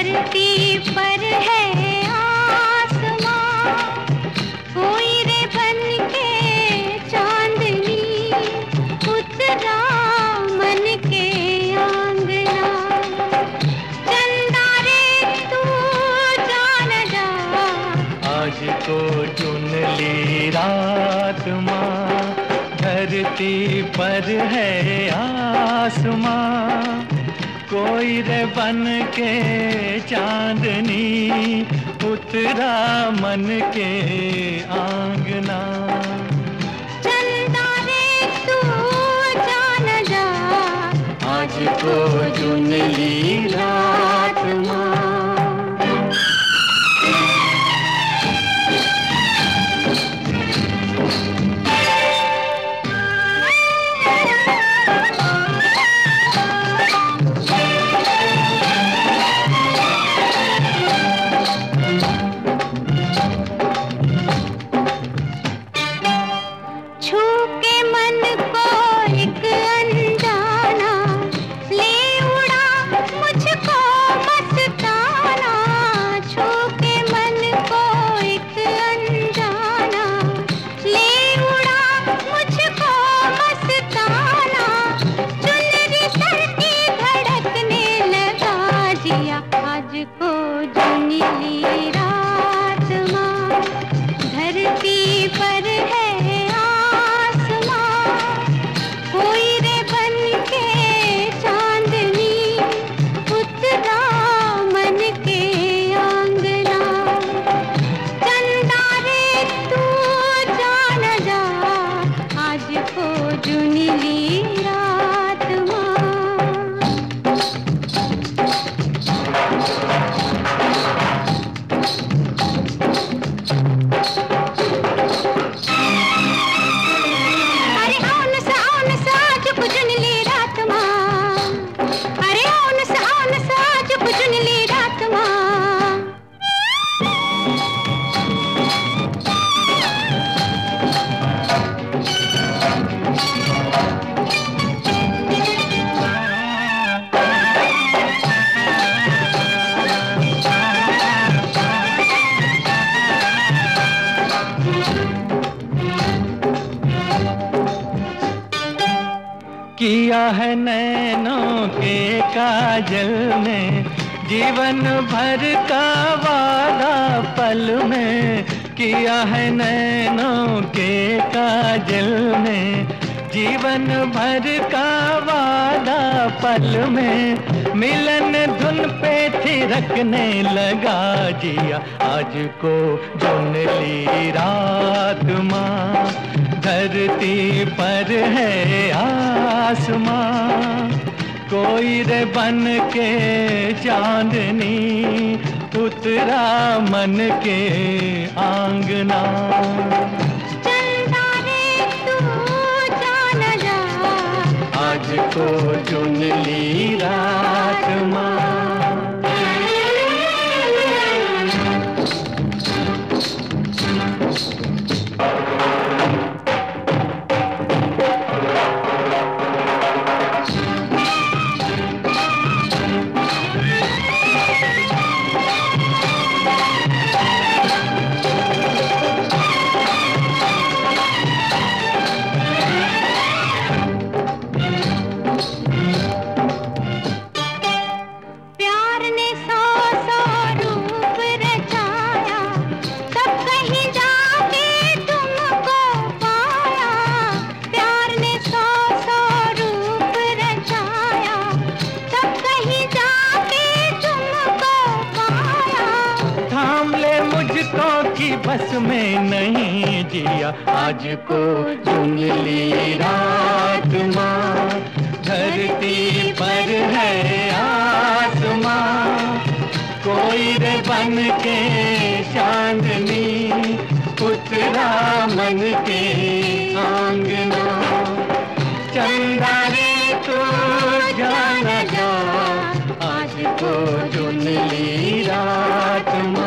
धरती पर है आसमां, कोई रे बन के चांदनी उतरा मन के आंगना। चंदा रे तू जान जा, आज को चुन ली रात माँ, धरती पर है आसमां, कोई रे बन के चांदनी उतरा मन के आंगना। चंदा रे तू जान जा, आज को चुन ली रात माँ। छू के मन को एक अनजाना ले उड़ा मुझको मस्ताना। छू के मन को एक अनजाना ले उड़ा मुझको मस्ताना। चुनरी सर की धड़कने लगा जिया, आज को जुनी ली रात माँ, धरती पर है जुनी ली रात अरे आओ न सा चुप जुन ली रात माँ, अरे आओ न सा चुप जुन ली रात माँ। किया है नैनों के काजल में जीवन भर का वादा पल में। किया है नैनों के काजल में जीवन भर का वादा पल में। मिलन धुन पे थिरकने लगा जिया, आज को चुन ली रात माँ, धरती पर है आसमां, कोई रे बन के चांदनी उतरा मन के आंगना। चंदा रे तू जान जा, आज को चुन ली रात माँ। बस में नहीं जिया, आज को चुन ली रात माँ, धरती पर है आसमां, कोई रे बन के चांदनी उतरा मन के आंगना। चंदा रे तू जान जा, आज को चुन ली रात माँ।